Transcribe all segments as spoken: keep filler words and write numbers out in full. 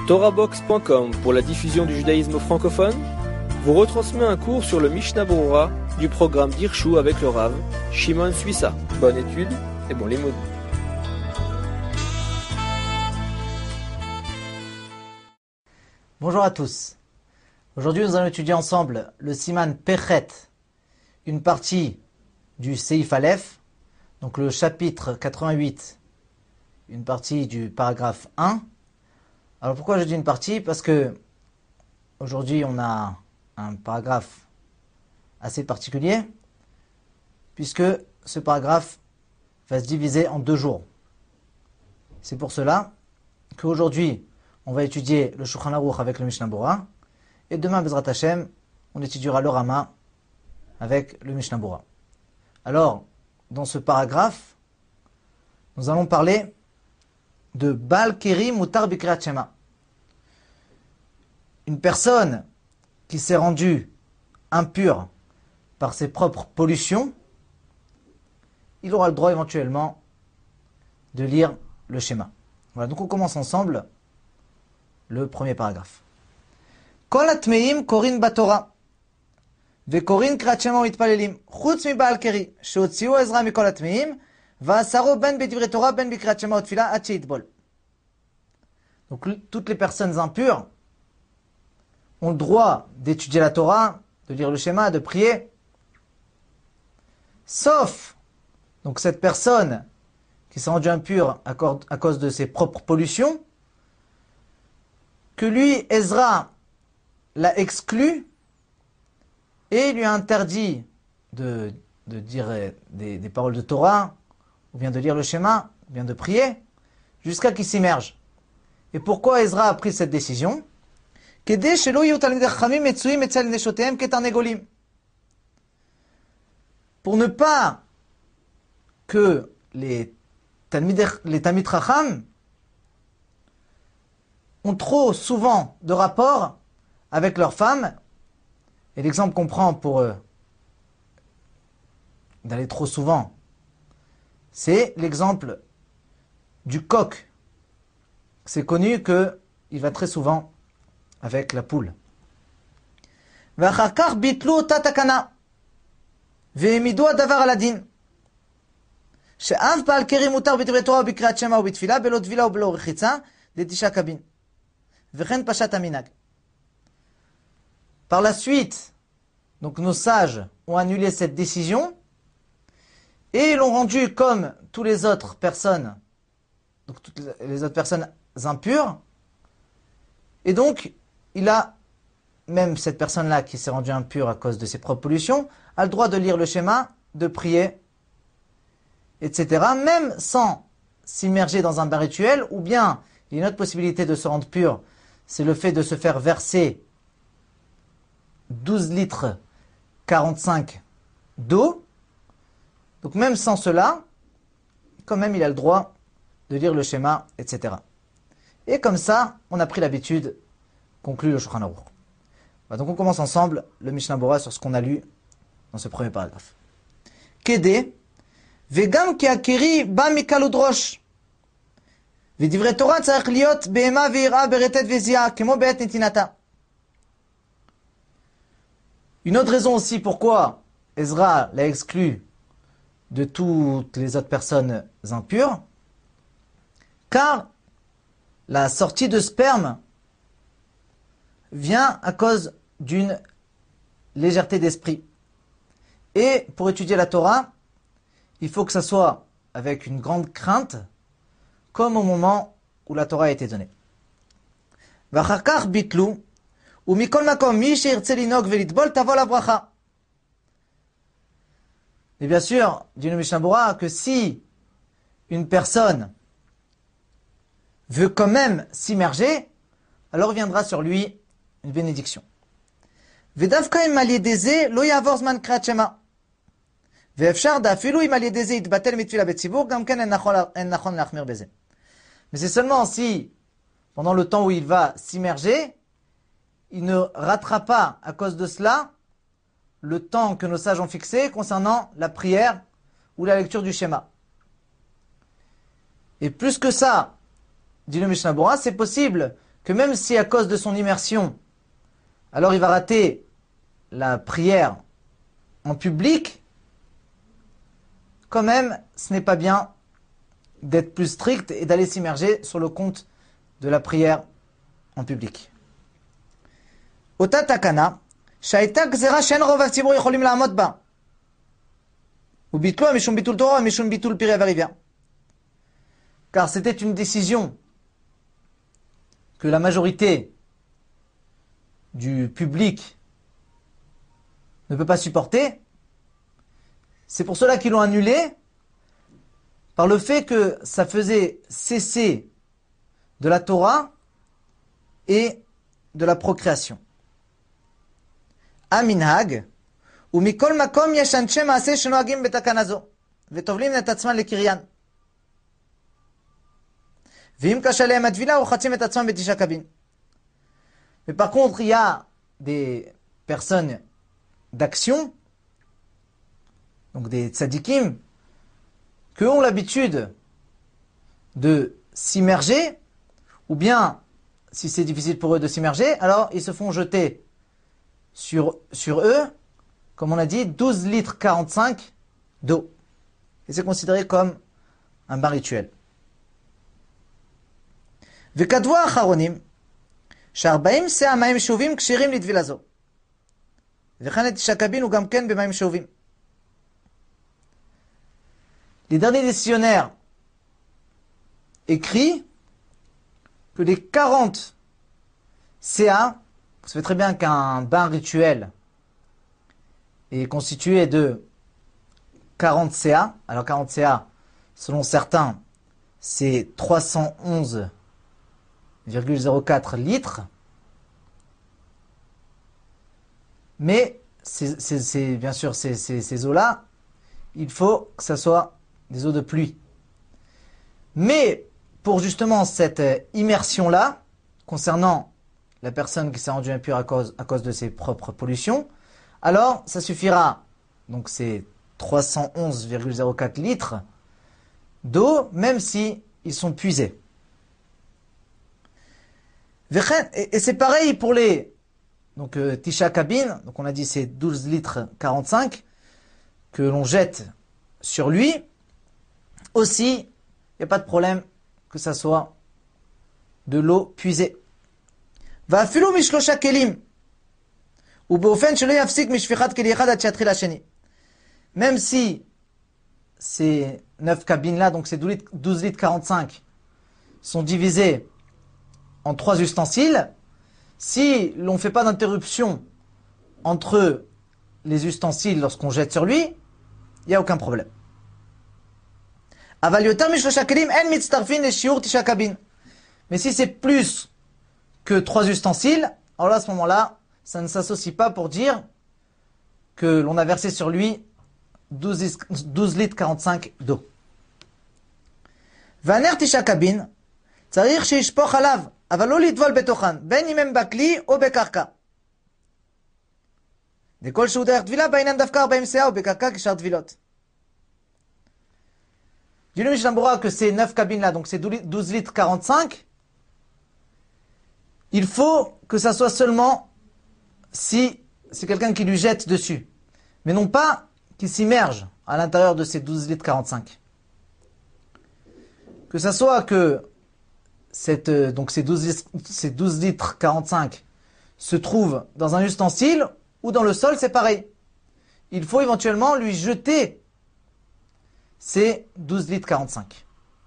Torahbox point com pour la diffusion du judaïsme francophone vous retransmet un cours sur le Mishnah Berurah du programme d'Hirshu avec le Rav Shimon Suissa. Bonne étude et bon limoud. Bonjour à tous. Aujourd'hui, nous allons étudier ensemble le Siman Pechet, une partie du Seif Aleph, donc le chapitre quatre-vingt-huit, une partie du paragraphe un. Alors pourquoi je dis une partie? Parce que aujourd'hui, on a un paragraphe assez particulier, puisque ce paragraphe va se diviser en deux jours. C'est pour cela qu'aujourd'hui, on va étudier le Shulchan Aruch avec le Mishnah Berurah, et demain, Bezrat Hashem, on étudiera le Rama avec le Mishnah Berurah. Alors, dans ce paragraphe, nous allons parler de Baal Keri Mutar Bikriat Shema. Une personne qui s'est rendue impure par ses propres pollutions, il aura le droit éventuellement de lire le schéma. Voilà, donc on commence ensemble le premier paragraphe. Kol atmeim korin batora vekorin kriat shema umitpalelim chutz mi Baal Keri sheotziu Ezra mikol atmeim va'asaro ben bedivrei Torah ben bikriat shema utfila ad sheitbol. Donc toutes les personnes impures ont le droit d'étudier la Torah, de lire le schéma, de prier, sauf donc cette personne qui s'est rendue impure à cause de ses propres pollutions, que lui, Ezra, l'a exclu et lui a interdit de, de dire des, des paroles de Torah, ou bien de lire le schéma, ou bien de prier, jusqu'à qu'il s'immerge. Et pourquoi Ezra a pris cette décision? Pour ne pas que les Talmid, les Talmid Chacham ont trop souvent de rapports avec leurs femmes, et l'exemple qu'on prend pour eux d'aller trop souvent, c'est l'exemple du coq. C'est connu qu'il va très souvent avec la poule. ואחר ביטלו אותה תקנה והעמידו הדבר על הדין שאף בעל כרי מותר בדברי תורה ובקריאת שמע ובתפילה בלא טבילה ובלא רחיצה לתשעה קבין וכן פשט המנהג. Par la suite, donc nos sages ont annulé cette décision et l'ont rendue comme tous les autres personnes, donc toutes les autres personnes impures. Et donc, il a, même cette personne-là qui s'est rendue impure à cause de ses propres pollutions, a le droit de lire le schéma, de prier, et cetera, même sans s'immerger dans un bain rituel, ou bien, il y a une autre possibilité de se rendre pur, c'est le fait de se faire verser douze litres quarante-cinq d'eau. Donc même sans cela, quand même il a le droit de lire le schéma, et cetera. Et comme ça, on a pris l'habitude, conclut le Shulchan Aruch. Donc on commence ensemble le Mishnah Berurah sur ce qu'on a lu dans ce premier paragraphe. Kedé, vegam ki akeri ba mikal udrosh. Vedivrei Torah tzarich liot be'ema ve'ira beretet ve'zia, kemo be'et netinata. Une autre raison aussi pourquoi Ezra l'a exclu de toutes les autres personnes impures, car la sortie de sperme vient à cause d'une légèreté d'esprit. Et pour étudier la Torah, il faut que ça soit avec une grande crainte, comme au moment où la Torah a été donnée. V'achar bitlu, ou mikol makom mi sheirtze linog velitbol tavo la bracha. Et bien sûr, dit le Mishnah Berurah, que si une personne veut quand même s'immerger, alors viendra sur lui une bénédiction. ודווקא אם על ידי זה לא יעבור זמן קריאת שמע. ואפשר אפילו אם על ידי זה יתבטל מתפילה בציבור, גם כן אין נכון להחמיר בזה. Mais c'est seulement si, pendant le temps où il va s'immerger, il ne ratera pas à cause de cela le temps que nos sages ont fixé concernant la prière ou la lecture du schéma. Et plus que ça, dit le Mishnah Berurah, c'est possible que même si à cause de son immersion, alors il va rater la prière en public, quand même, ce n'est pas bien d'être plus strict et d'aller s'immerger sur le compte de la prière en public. Ota takana, שהייתה גזירה שאין רוב הציבור יכולים לעמוד בה. וביטלו משום ביטול תורה ומשום ביטול פיריה וריביה. Car c'était une décision que la majorité du public ne peut pas supporter. C'est pour cela qu'ils l'ont annulé, par le fait que ça faisait cesser de la Torah et de la procréation. המנהג, ומכל מקום יש אנשי מעשה שנוהגים בתקנה זו, וטובלים את עצמם לקריין. ואם קשה להם הטבילה, רוחצים את עצמם בתשעה קבין. Mais par contre, il y a des personnes d'action, donc des tzadikim, qui ont l'habitude de s'immerger, ou bien, si c'est difficile pour eux de s'immerger, alors ils se font jeter Sur, sur eux, comme on a dit, douze litres quarante-cinq d'eau. Et c'est considéré comme un bain rituel. וכתבו האחרונים, שארבעים שאה מים שאובים כשירים לטבילה זו. וכן את שקבין הוא גם כן במים שאובים. Les derniers décisionnaires écrits que les quarante C A, vous savez très bien qu'un bain rituel est constitué de quarante C A. Alors quarante C A, selon certains, c'est trois cent onze virgule zéro quatre litres. Mais c'est, c'est, c'est, bien sûr, ces, ces, ces eaux-là, il faut que ce soit des eaux de pluie. Mais pour justement cette immersion-là, concernant la personne qui s'est rendue impure à cause, à cause de ses propres pollutions, alors ça suffira, donc c'est trois cent onze virgule zéro quatre litres d'eau, même si ils sont puisés. Et, et c'est pareil pour les donc euh, Tisha Kabin, donc on a dit c'est douze litres quarante-cinq que l'on jette sur lui. Aussi, il n'y a pas de problème que ça soit de l'eau puisée. ואפילו משלושה כלים, ובאופן שלא יפסיק משפיכת כלי אחד עד שיתחיל השני. Même si ces neuf cabines-là, donc ces douze litres quarante-cinq, sont divisés en trois ustensiles, si l'on ne fait pas d'interruption entre les ustensiles lorsqu'on jette sur lui, il n'y a aucun problème. אבל יותר משלושה כלים אין מצטרפים לשיעור תשעה קבין. Mais si c'est plus que trois ustensiles, alors là, à ce moment-là, ça ne s'associe pas pour dire que l'on a versé sur lui douze, douze litres quarante-cinq d'eau. והנר תשעה קבין צריך שישפוך עליו, אבל לא לטבול בתוכן, בין אם הם בכלי או בקרקע. וכל שהוא דרך טבילה בעניין דווקא ארבעים שאה או בקרקע כשאר טבילות. Dis le Mishnah Berurah que ces neuf cabines-là, donc ces douze litres quarante-cinq, il faut que ça soit seulement si c'est quelqu'un qui lui jette dessus, mais non pas qu'il s'immerge à l'intérieur de ces douze litres quarante-cinq. Que ça soit que cette, donc ces douze, ces douze litres quarante-cinq se trouvent dans un ustensile ou dans le sol, c'est pareil. Il faut éventuellement lui jeter ces douze litres quarante-cinq.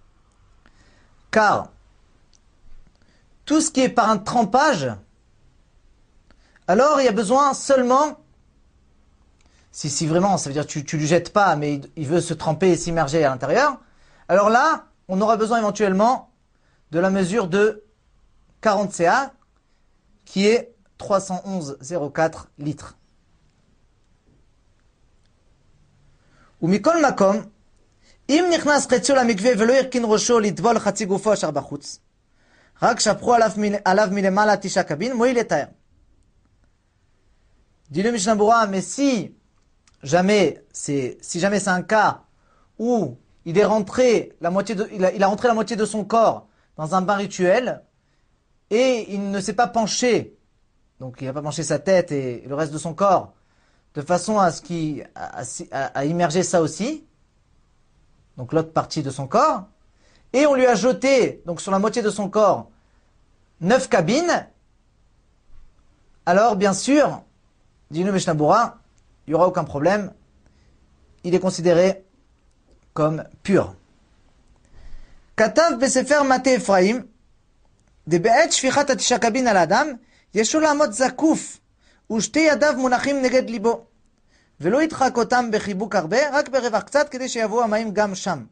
Car tout ce qui est par un trempage, alors il y a besoin seulement, si, si vraiment, ça veut dire que tu ne lui jettes pas, mais il, il veut se tremper et s'immerger à l'intérieur, alors là, on aura besoin éventuellement de la mesure de quarante C A, qui est trois cent onze virgule zéro quatre litres. Ou mikol makom, אם נכנס חציו למקווה ולא ירכין ראשו לטבול חצי גופו אשר בחוץ, רק שפכו עליו, עליו מלמעלה תשעה קבין, מועיל לתאר. Dit le Mishnah Berurah, mais si jamais c'est si jamais c'est un cas où il est rentré la moitié de il a, il a rentré la moitié de son corps dans un bain rituel et il ne s'est pas penché, donc il n'a pas penché sa tête et le reste de son corps, de façon à ce qu'il à, à, à immerger ça aussi, donc l'autre partie de son corps, et on lui a jeté, donc sur la moitié de son corps, neuf cabines, alors bien sûr, dit le Mishnah Berurah, il n'y aura aucun problème, il est considéré comme pur. Katav besefer Mate Ephraim, de be'et shfichat hatisha kabin al adam, yeshu la'amod zakuf, ושתי ידיו מונחים נגד ליבו, ולא ידחק אותם בחיבוק הרבה, רק ברווח קצת, כדי שיבואו המים גם שם.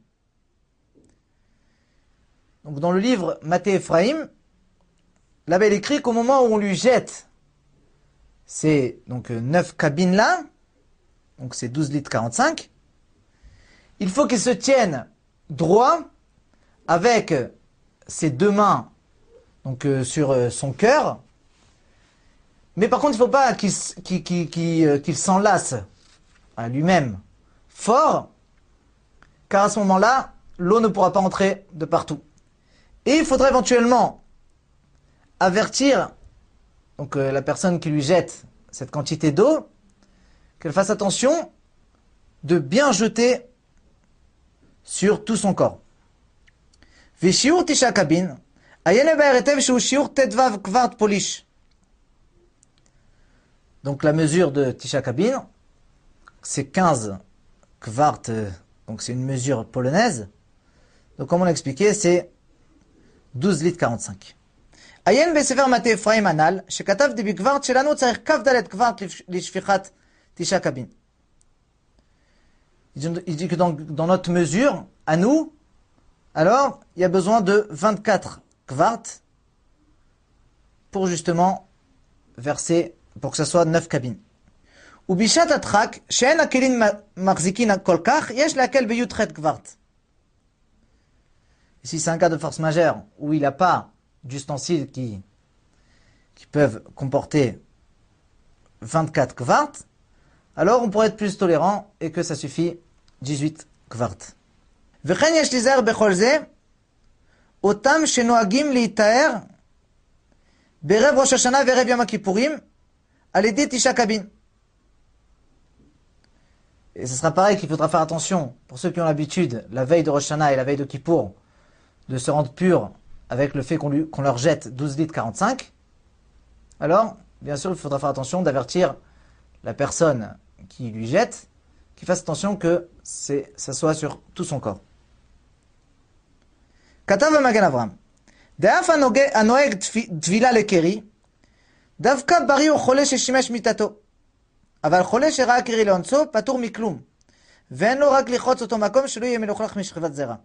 Donc dans le livre Maté Ephraim, là-bas il écrit qu'au moment où on lui jette ces donc neuf cabines là, donc c'est douze litres quarante-cinq, il faut qu'il se tienne droit avec ses deux mains donc euh, sur euh, son cœur. Mais par contre, il ne faut pas qu'il qu'il, qu'il, qu'il, qu'il s'enlace à lui-même fort, car à ce moment-là, l'eau ne pourra pas entrer de partout. Et il faudra éventuellement avertir donc, euh, la personne qui lui jette cette quantité d'eau, qu'elle fasse attention de bien jeter sur tout son corps. Veshiur tisha kabin, ayene ba'eretev shu shiur tetvav kvart polish. Donc la mesure de Tisha Kabin, c'est quinze kvart, donc c'est une mesure polonaise. Donc comme on l'a expliqué, c'est douze litres quarante-cinq. Ayen besefer Mate Ephraim anal, shekatav debi kvart shelanu tzarich kav dalet kvart lishfichat Tisha Kabin. Il dit que dans, dans notre mesure, à nous, alors, il y a besoin de vingt-quatre kvart pour justement verser, pour que ce soit neuf cabines. ובשעת הדחק, שאין הכלים מחזיקים כל כך, יש להקל בי"ח קוורט. Si c'est un cas de force majeure où il n'a pas d'ustensiles qui, qui peuvent comporter vingt-quatre kvart, alors on pourrait être plus tolérant et que ça suffit dix-huit kvart. וכן יש להיזהר בכל זה, אותם שנוהגים להיטהר בערב ראש השנה וערב יום הכיפורים, על ידי תשעה קבין. Et ce sera pareil qu'il faudra faire attention pour ceux qui ont l'habitude, la veille de Rosh Hashanah et la veille de Kippour, de se rendre pur avec le fait qu'on, lui, qu'on leur jette douze litres quarante-cinq. Alors, bien sûr, il faudra faire attention d'avertir la personne qui lui jette, qu'il fasse attention que c'est, ça soit sur tout son corps. כתב במגן אברהם, דאף הנוהג טבילה לקרי, דווקא בריא הוא חולה ששימש מיטתו. אבל חולה שראה קרי לאונסו, פטור מכלום. ואין לו רק לחוץ אותו מקום שלא יהיה מלוכלך משכבת זרע.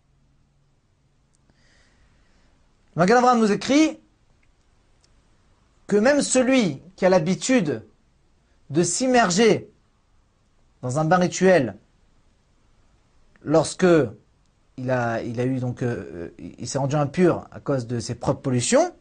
Magan Avraham nous écrit que même celui qui a l'habitude de s'immerger dans un bain rituel lorsque il a, il a eu donc, euh, il s'est rendu impur à cause de ses propres pollutions,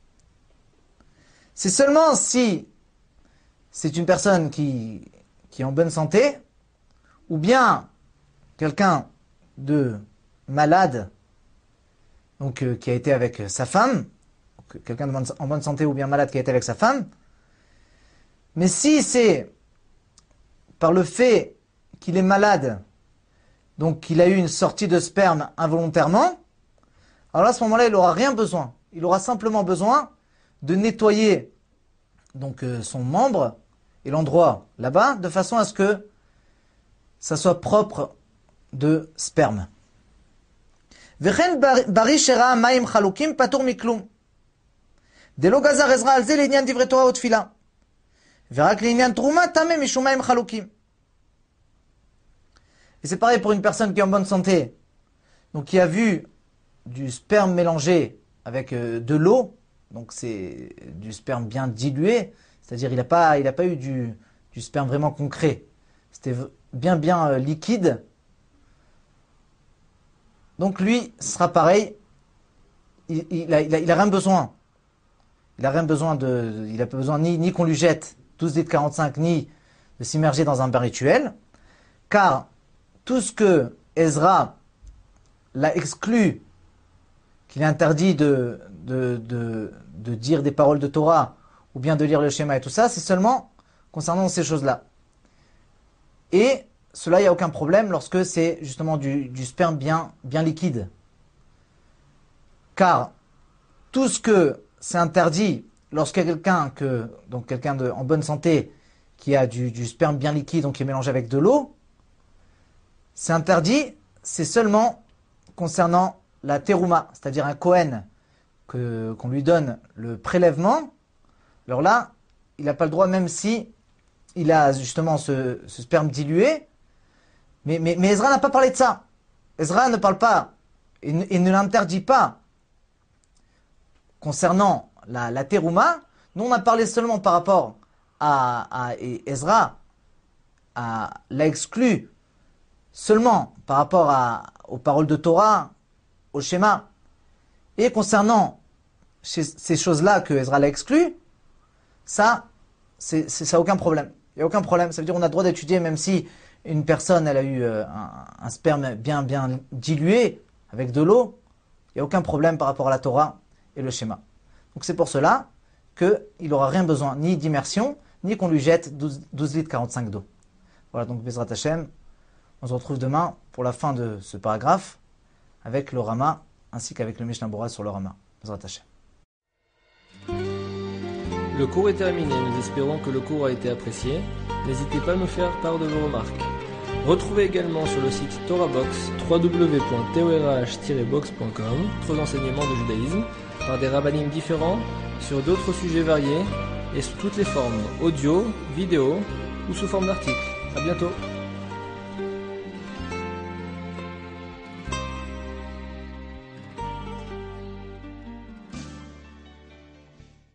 c'est seulement si c'est une personne qui, qui est en bonne santé, ou bien quelqu'un de malade, donc euh, qui a été avec sa femme, quelqu'un de bonne, en bonne santé ou bien malade qui a été avec sa femme, mais si c'est par le fait qu'il est malade, donc qu'il a eu une sortie de sperme involontairement, alors à ce moment-là, il n'aura rien besoin. Il aura simplement besoin de nettoyer donc, euh, son membre et l'endroit là-bas, de façon à ce que ça soit propre de sperme. וכן בריא שראה מים חלוקים פטור מכלום. דלא גזר עזרא על זה לעניין דברי תורה ותפילה. ורק לעניין תרומה טמא משום מים חלוקים. Et c'est pareil pour une personne qui est en bonne santé, donc qui a vu du sperme mélangé avec euh, de l'eau, donc c'est du sperme bien dilué, c'est-à-dire il n'a pas, il n'a pas eu du, du sperme vraiment concret, c'était bien bien euh, liquide. Donc lui, ce sera pareil, il, il, a, il, a, il a rien besoin, il a rien besoin de, il a pas besoin ni, ni qu'on lui jette douze litres quarante-cinq, ni de s'immerger dans un bain rituel, car tout ce que Ezra l'a exclu, qu'il est interdit de, de, de, de dire des paroles de Torah ou bien de lire le schéma et tout ça, c'est seulement concernant ces choses-là. Et cela, il n'y a aucun problème lorsque c'est justement du, du sperme bien, bien liquide. Car tout ce que c'est interdit lorsqu'il y a quelqu'un que, donc quelqu'un de, en bonne santé qui a du, du sperme bien liquide, donc qui est mélangé avec de l'eau, c'est interdit, c'est seulement concernant la terouma, c'est-à-dire un Kohen, que, qu'on lui donne le prélèvement. Alors là, il n'a pas le droit, même si il a justement ce, ce sperme dilué. Mais, mais, mais Ezra n'a pas parlé de ça. Ezra ne parle pas, et ne, et ne l'interdit pas concernant la, la terouma. Nous, on a parlé seulement par rapport à, à et Ezra à, l'a exclu seulement par rapport à, aux paroles de Torah, au schéma. Et concernant ces, ces choses-là que Ezra l'a exclu, ça, c'est, c'est, ça n'a aucun problème. Il n'y a aucun problème. Ça veut dire qu'on a le droit d'étudier même si une personne elle a eu euh, un, un sperme bien, bien dilué avec de l'eau. Il n'y a aucun problème par rapport à la Torah et le schéma. Donc c'est pour cela qu'il n'aura rien besoin ni d'immersion, ni qu'on lui jette douze, douze litres quarante-cinq d'eau. Voilà, donc Bezrat Hashem, on se retrouve demain pour la fin de ce paragraphe avec le Rama ainsi qu'avec le Mishnah Bora sur le Rama. Bezrat Hashem. Le cours est terminé, nous espérons que le cours a été apprécié. N'hésitez pas à nous faire part de vos remarques. Retrouvez également sur le site TorahBox w w w point torah tiret box point com d'autres enseignements de judaïsme par des rabbinim différents sur d'autres sujets variés et sous toutes les formes audio, vidéo ou sous forme d'articles. À bientôt.